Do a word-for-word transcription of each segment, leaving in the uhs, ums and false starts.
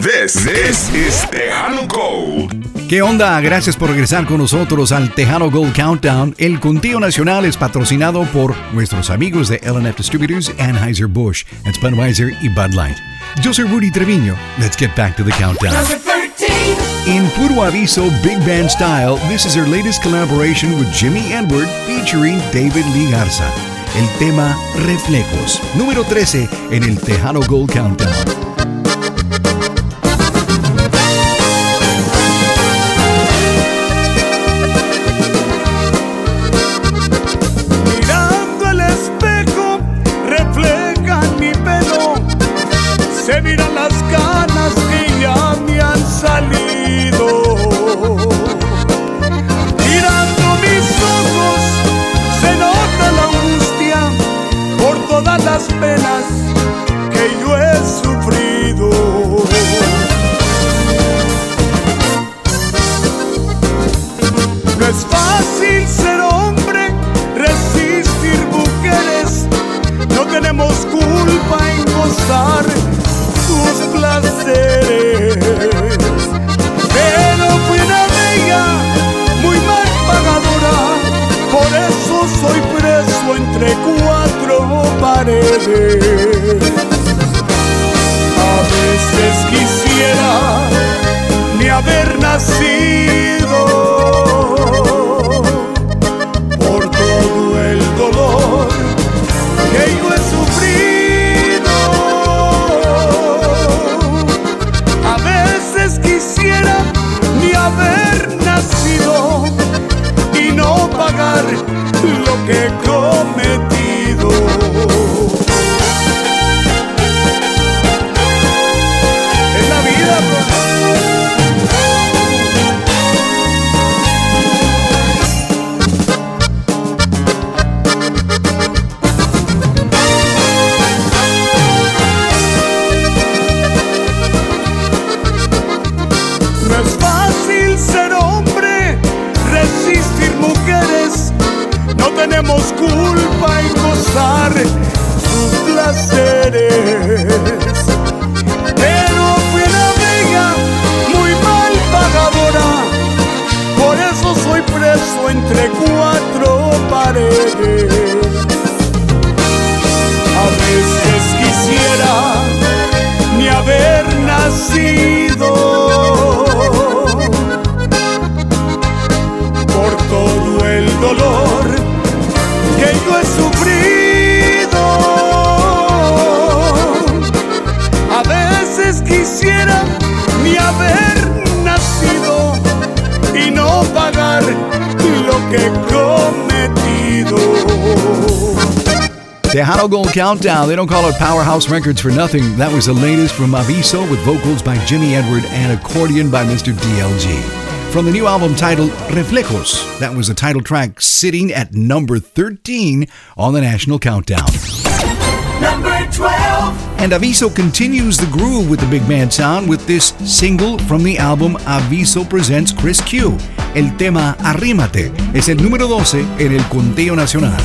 This, this is Tejano Gold. ¿Qué onda? Gracias por regresar con nosotros al Tejano Gold Countdown. El conteo nacional es patrocinado por nuestros amigos de L and F Distributors, Anheuser-Busch, and Budweiser y Bud Light. Yo soy Rudy Treviño. Let's get back to the countdown. In puro aviso Big Band style, this is their latest collaboration with Jimmy Edward featuring David Lee Garza. El tema Reflejos, número trece en el Tejano Gold Countdown. Se miran las ganas que ya me han salido. Mirando mis ojos se nota la angustia por todas las penas que yo he sufrido. No es fácil ser hombre, resistir mujeres. No tenemos culpa en gozar sus placeres, pero fui una bella muy mal pagadora, por eso soy preso entre cuatro paredes. A veces quisiera ni haber nacido por todo el dolor que yo he sufrido. Quisiera ni haber nacido y no pagar lo que he cometido. Es la vida, tenemos culpa en gozar sus placeres, pero fui una bella muy mal pagadora, por eso soy preso entre cuatro paredes. A veces quisiera ni haber nacido por todo el dolor que yo he sufrido. A veces quisiera ni haber nacido y no pagar lo que he cometido. Tejano Gold Countdown. They don't call it Powerhouse Records for nothing. That was the latest from Aviso with vocals by Jimmy Edward and accordion by Mister D L G. From the new album titled Reflejos, that was the title track sitting at number thirteen on the national countdown. Number twelve. And Aviso continues the groove with the big band sound with this single from the album Aviso Presents Chris Q. El tema Arrímate es el número doce en el conteo nacional.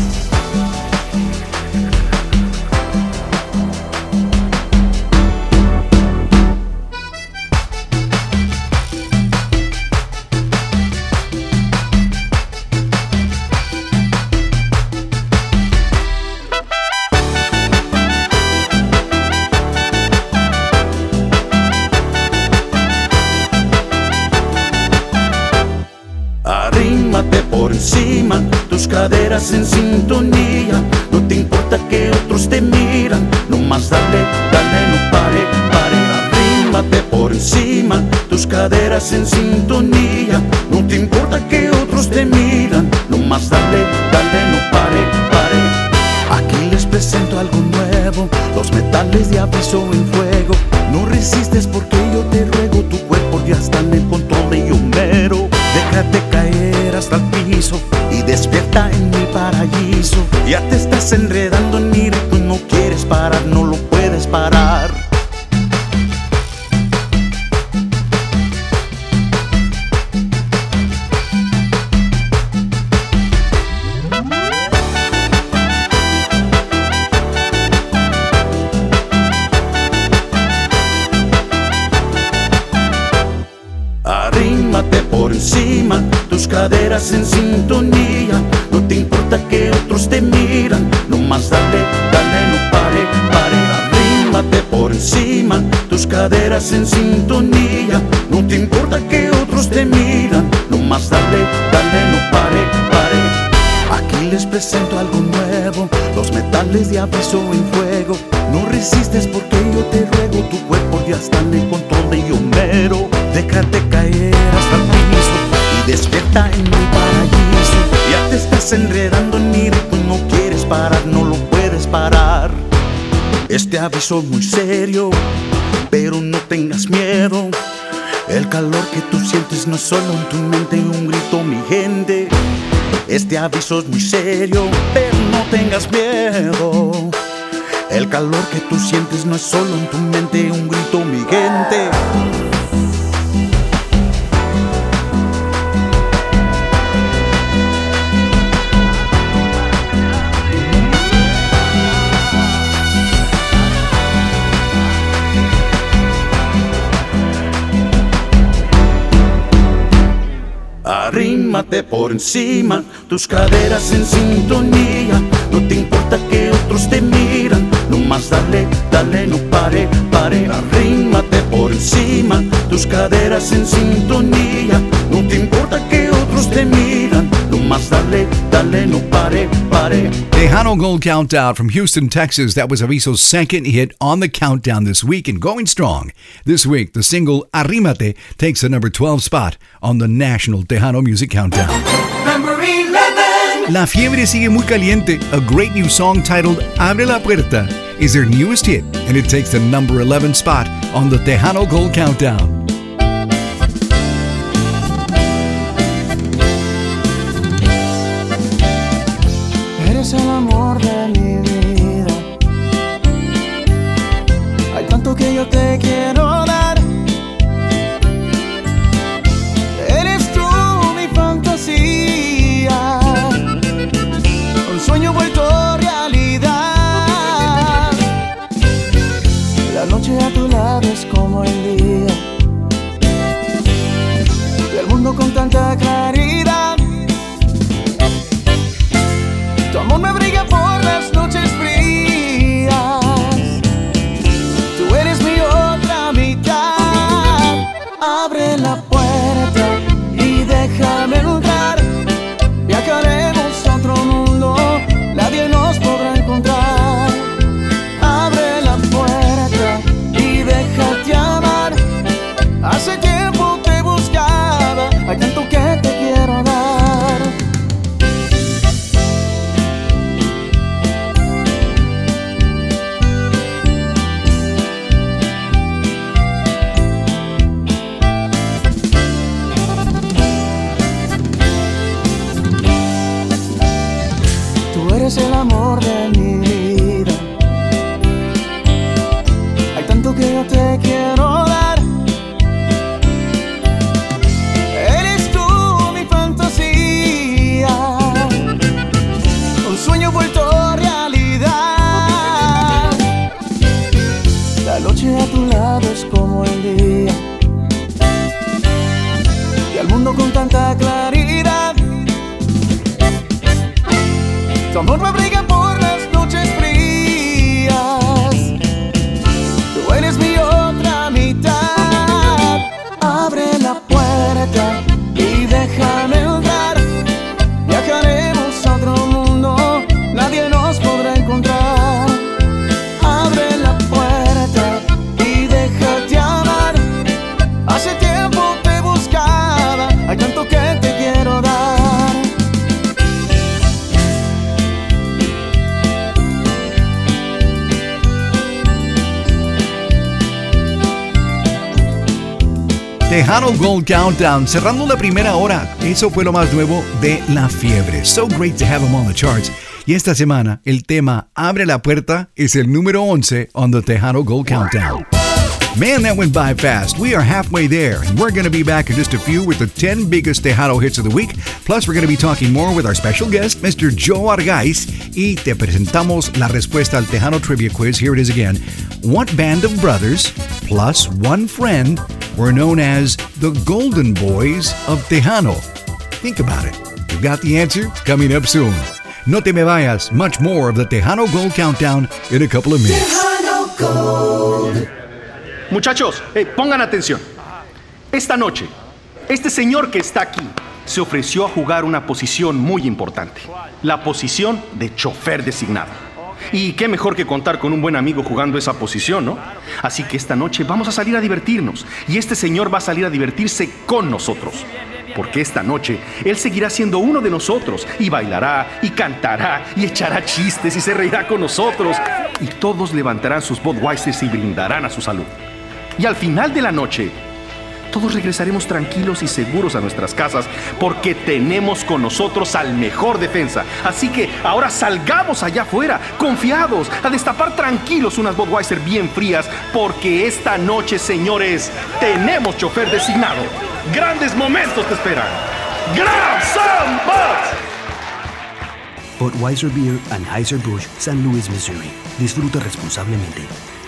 Encima, tus caderas en sintonía, no te importa que otros te miran, nomás dale, dale, no pare, pare, arrímate por encima, tus caderas en sintonía, no te importa que otros te miran, nomás dale, dale, no pare, pare. Aquí les presento algo nuevo, los metales de Aviso en fuego, no resistes porque yo te ruego, tu cuerpo ya está en el control de yo mero, déjate caer hasta el piso y despierta en mi paraíso. Ya te estás enredando en mi ritmo, no quieres parar, no lo puedes parar. encima, tus caderas en sintonía. No te importa que otros te miran, nomás dale, dale, no pare, pare. Arrímate por encima, tus caderas en sintonía. No te importa que otros te miran, nomás dale, dale, no pare, pare. Aquí les presento algo nuevo, los metales de aviso en fuego. No resistes porque yo te ruego, tu cuerpo ya está en el control de yo mero. Déjate caer hasta el piso y despierta en mi paraíso. Ya te estás enredando en mi ritmo, no quieres parar, no lo puedes parar. Este aviso es muy serio, pero no tengas miedo. El calor que tú sientes no es solo en tu mente, un grito, mi gente. Este aviso es muy serio, pero no tengas miedo. El calor que tú sientes no es solo en tu mente, un grito, mi gente. Arrímate por encima, tus caderas en sintonía. No te importa que otros te miran, nomás dale, dale, no pare, pare. Arrímate por encima, tus caderas en sintonía. No te importa que otros te miran, nomás dale, dale, no pare, pare. Tejano Gold Countdown from Houston, Texas. That was Aviso's second hit on the countdown this week and going strong. This week, the single Arrímate takes the number twelve spot on the National Tejano Music Countdown. Number eleven. La Fiebre sigue muy caliente. A great new song titled Abre la Puerta is their newest hit, and it takes the number eleven spot on the Tejano Gold Countdown. Eres el amor de mi vida. Hay tanto que yo te quiero dar. Eres tú mi fantasía, un sueño vuelto realidad. La noche a tu lado es como el día, y el mundo con tanta claridad. Tu amor me brilla por las noches frías. Tú eres mi otra mitad. Abre la puerta y déjame entrar. Viajaremos a otro mundo, nadie nos podrá encontrar. Abre la puerta y déjate amar. Hace tiempo te buscaba, hay tanto que te quiero dar. Eres el amor de mi vida. Hay tanto que yo te quiero dar. Eres tú mi fantasía, un sueño vuelto realidad. La noche a tu lado es como el día, y el mundo con tanta claridad. Tu amor me brilla por las noches frías. Tú eres mi otra mitad. Abre la puerta y déjame entrar. Viajaremos a otro mundo, nadie nos podrá encontrar. Abre la puerta y déjate amar. Hace tiempo te buscaba, hay tanto que te quiero dar. Tejano Gold Countdown, cerrando la primera hora. Eso fue lo más nuevo de La Fiebre. So great to have them on the charts. Y esta semana, el tema Abre la Puerta es el número once on the Tejano Gold Countdown. Man, that went by fast. We are halfway there, and we're going to be back in just a few with the ten biggest Tejano hits of the week. Plus, we're going to be talking more with our special guest, Mister Joe Argaiz. Y te presentamos la respuesta al Tejano Trivia Quiz. Here it is again. What band of brothers plus one friend were known as the Golden Boys of Tejano. Think about it. You got the answer coming up soon. No te me vayas. Much more of the Tejano Gold Countdown in a couple of minutes. Tejano Gold. Muchachos, eh, pongan atención. Esta noche, este señor que está aquí se ofreció a jugar una posición muy importante. La posición de chofer designado. Y qué mejor que contar con un buen amigo jugando esa posición, ¿no? Así que esta noche vamos a salir a divertirnos. Y este señor va a salir a divertirse con nosotros. Porque esta noche él seguirá siendo uno de nosotros. Y bailará, y cantará, y echará chistes, y se reirá con nosotros. Y todos levantarán sus Budweisers y brindarán a su salud. Y al final de la noche, todos regresaremos tranquilos y seguros a nuestras casas porque tenemos con nosotros al mejor defensa. Así que ahora salgamos allá afuera, confiados, a destapar tranquilos unas Budweiser bien frías porque esta noche, señores, tenemos chofer designado. Grandes momentos te esperan. ¡Grab some Buds! Budweiser Beer, Anheuser-Busch, San Luis, Missouri. Disfruta responsablemente.